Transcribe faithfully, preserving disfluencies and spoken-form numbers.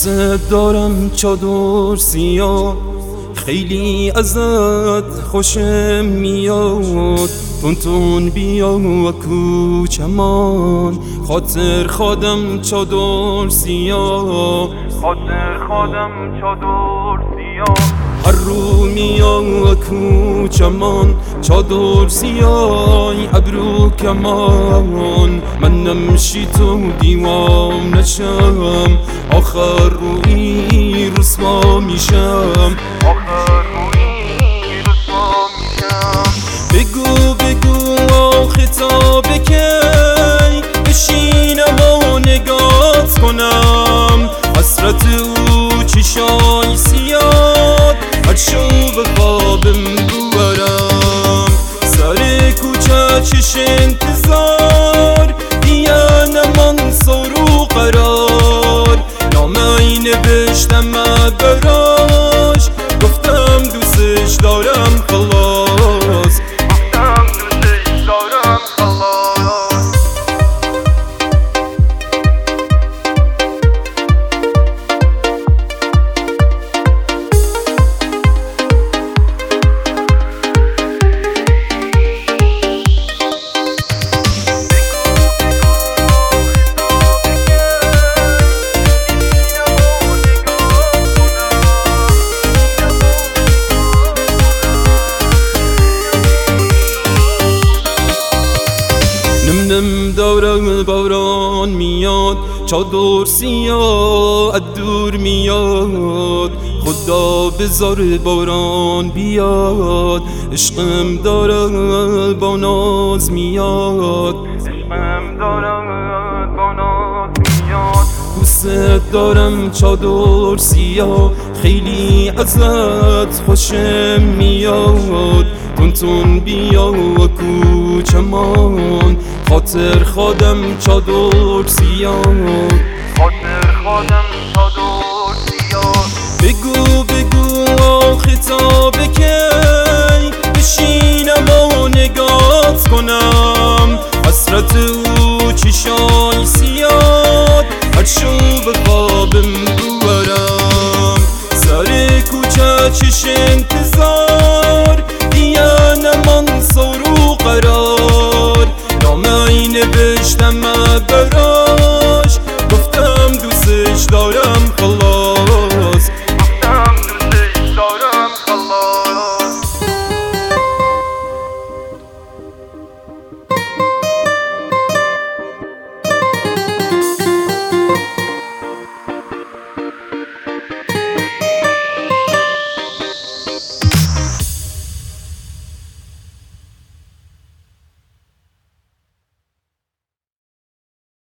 دوست دارم چادر سیاه، خیلی ازت خوشم میاد. تون تون بیا و کوچمان، خاطر خودم چادر سیاه، خاطر خودم چادر سیاه. هر رو میاد کوچمان چادر سیاه، ابرو کمان. من نمشی تو دیوام نشم، آخر روی رسوا میشم، آخر روی رسوا میشم. بگو بگو آخه تا بکی، بشینم و نگات کنم. حسرت او چشای سیاد، هر شو به خوابم ببرم. سر کوچه چش انتظار، دیگه نمان سر و قرار. نامه نوشتم براش، گفتم دوستش دارم خلاص، گفتم دوستش دارم خلاص. نم داره باران میاد، چادر سیاه از دور میاد. خدا بذار باران بیاد، عشقم داره با ناز میاد، عشقم داره با ناز میاد. دوست دارم چادر سیاه، خیلی ازت خوشم میاد. تون تون بیا و کوچمان، خاطر خودم چادر سیاه، خاطر خودم چادر سیاه. بگو بگو آخه تا بکی، بشینم و نگات کنم. حسرت او چشای سیاد، هر شو به خوابم ببرم. سر کوچه چش